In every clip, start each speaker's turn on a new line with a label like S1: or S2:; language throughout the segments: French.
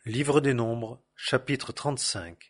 S1: Livre des Nombres, chapitre 35.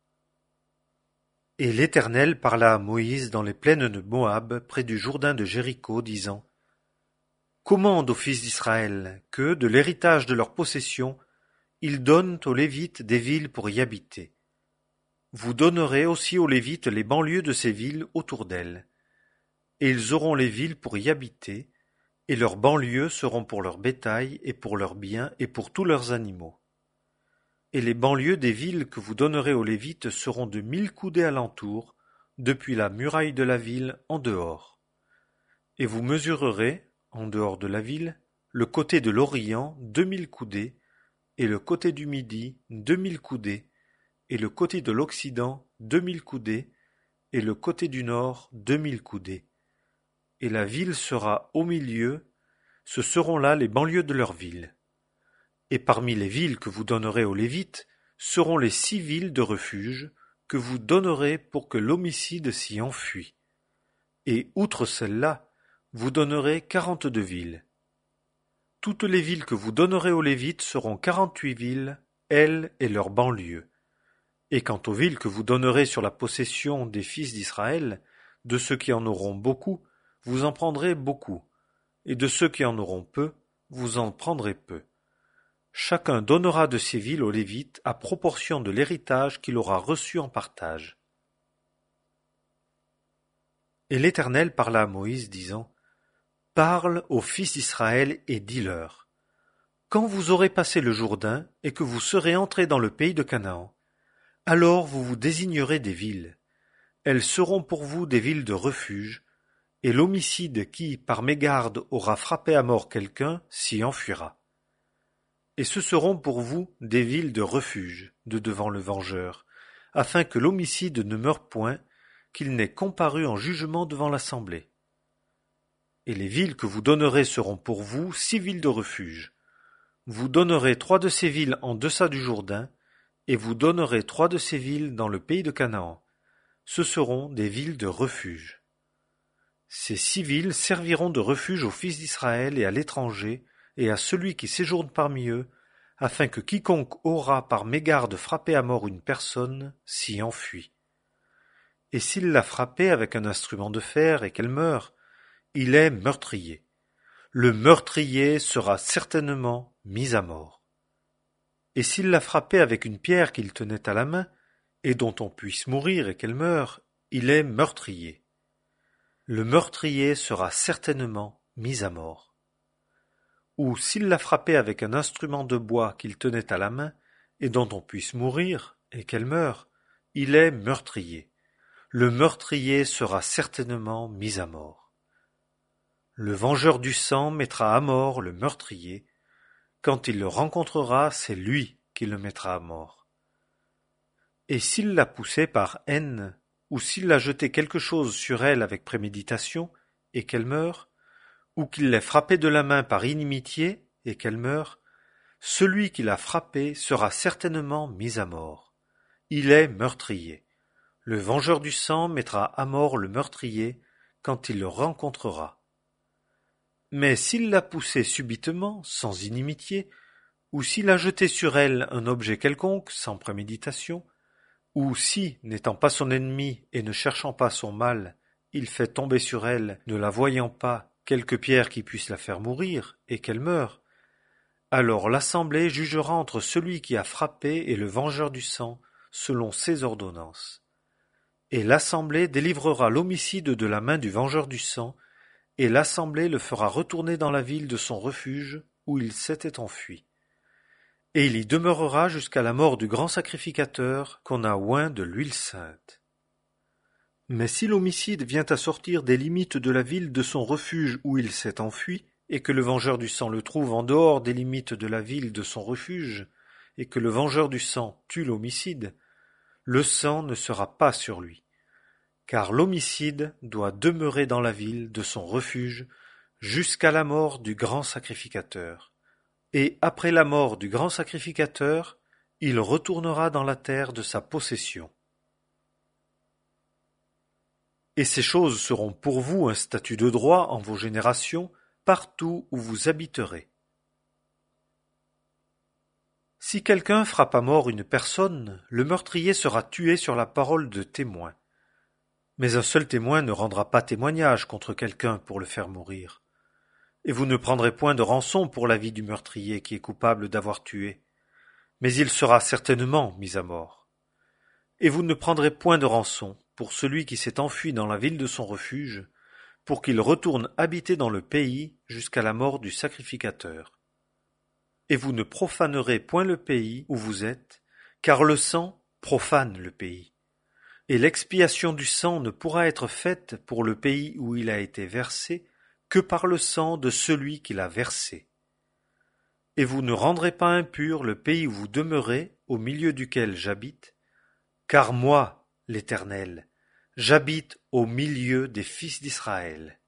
S1: Et l'Éternel parla à Moïse dans les plaines de Moab, près du Jourdain de Jéricho, disant: Commande aux fils d'Israël que, de l'héritage de leur possession, ils donnent aux Lévites des villes pour y habiter. Vous donnerez aussi aux Lévites les banlieues de ces villes autour d'elles. Et ils auront les villes pour y habiter, et leurs banlieues seront pour leur bétail et pour leurs biens et pour tous leurs animaux. Et les banlieues des villes que vous donnerez aux Lévites seront de 1000 coudées alentour, depuis la muraille de la ville en dehors. Et vous mesurerez, en dehors de la ville, le côté de l'Orient 2000 coudées, et le côté du Midi 2000 coudées, et le côté de l'Occident 2000 coudées, et le côté du Nord 2000 coudées. Et la ville sera au milieu, ce seront là les banlieues de leur ville. Et parmi les villes que vous donnerez aux Lévites seront les 6 villes de refuge que vous donnerez pour que l'homicide s'y enfuie. Et outre celles-là, vous donnerez 42 villes. Toutes les villes que vous donnerez aux Lévites seront 48 villes, elles et leurs banlieues. Et quant aux villes que vous donnerez sur la possession des fils d'Israël, de ceux qui en auront beaucoup, vous en prendrez beaucoup, et de ceux qui en auront peu, vous en prendrez peu. Chacun donnera de ces villes aux Lévites à proportion de l'héritage qu'il aura reçu en partage. Et l'Éternel parla à Moïse, disant: Parle aux fils d'Israël et dis-leur: Quand vous aurez passé le Jourdain et que vous serez entrés dans le pays de Canaan, alors vous vous désignerez des villes. Elles seront pour vous des villes de refuge, et l'homicide qui, par mégarde, aura frappé à mort quelqu'un s'y enfuira. Et ce seront pour vous des villes de refuge, de devant le vengeur, afin que l'homicide ne meure point, qu'il n'ait comparu en jugement devant l'assemblée. Et les villes que vous donnerez seront pour vous 6 villes de refuge. Vous donnerez 3 de ces villes en deçà du Jourdain, et vous donnerez 3 de ces villes dans le pays de Canaan. Ce seront des villes de refuge. Ces 6 villes serviront de refuge aux fils d'Israël et à l'étranger, et à celui qui séjourne parmi eux, afin que quiconque aura par mégarde frappé à mort une personne s'y enfuie. Et s'il l'a frappée avec un instrument de fer et qu'elle meurt, il est meurtrier. Le meurtrier sera certainement mis à mort. Et s'il l'a frappée avec une pierre qu'il tenait à la main, et dont on puisse mourir et qu'elle meure, il est meurtrier. Le meurtrier sera certainement mis à mort. Ou s'il l'a frappée avec un instrument de bois qu'il tenait à la main, et dont on puisse mourir, et qu'elle meure, il est meurtrier. Le meurtrier sera certainement mis à mort. Le vengeur du sang mettra à mort le meurtrier. Quand il le rencontrera, c'est lui qui le mettra à mort. Et s'il l'a poussée par haine, ou s'il l'a jeté quelque chose sur elle avec préméditation, et qu'elle meure, ou qu'il l'ait frappée de la main par inimitié, et qu'elle meure, celui qui l'a frappée sera certainement mis à mort. Il est meurtrier. Le vengeur du sang mettra à mort le meurtrier quand il le rencontrera. Mais s'il l'a poussée subitement, sans inimitié, ou s'il a jeté sur elle un objet quelconque, sans préméditation, ou si, n'étant pas son ennemi et ne cherchant pas son mal, il fait tomber sur elle, ne la voyant pas, quelque pierre qui puisse la faire mourir, et qu'elle meure, alors l'assemblée jugera entre celui qui a frappé et le vengeur du sang, selon ses ordonnances. Et l'assemblée délivrera l'homicide de la main du vengeur du sang, et l'assemblée le fera retourner dans la ville de son refuge, où il s'était enfui. Et il y demeurera jusqu'à la mort du grand sacrificateur qu'on a oint de l'huile sainte. Mais si l'homicide vient à sortir des limites de la ville de son refuge où il s'est enfui, et que le vengeur du sang le trouve en dehors des limites de la ville de son refuge, et que le vengeur du sang tue l'homicide, le sang ne sera pas sur lui, car l'homicide doit demeurer dans la ville de son refuge jusqu'à la mort du grand sacrificateur. Et après la mort du grand sacrificateur, il retournera dans la terre de sa possession. Et ces choses seront pour vous un statut de droit en vos générations, partout où vous habiterez. Si quelqu'un frappe à mort une personne, le meurtrier sera tué sur la parole de témoin. Mais un seul témoin ne rendra pas témoignage contre quelqu'un pour le faire mourir. Et vous ne prendrez point de rançon pour la vie du meurtrier qui est coupable d'avoir tué, mais il sera certainement mis à mort. Et vous ne prendrez point de rançon pour celui qui s'est enfui dans la ville de son refuge, pour qu'il retourne habiter dans le pays jusqu'à la mort du sacrificateur. Et vous ne profanerez point le pays où vous êtes, car le sang profane le pays. Et l'expiation du sang ne pourra être faite pour le pays où il a été versé que par le sang de celui qui l'a versé. Et vous ne rendrez pas impur le pays où vous demeurez, au milieu duquel j'habite, car moi, l'Éternel, j'habite au milieu des fils d'Israël.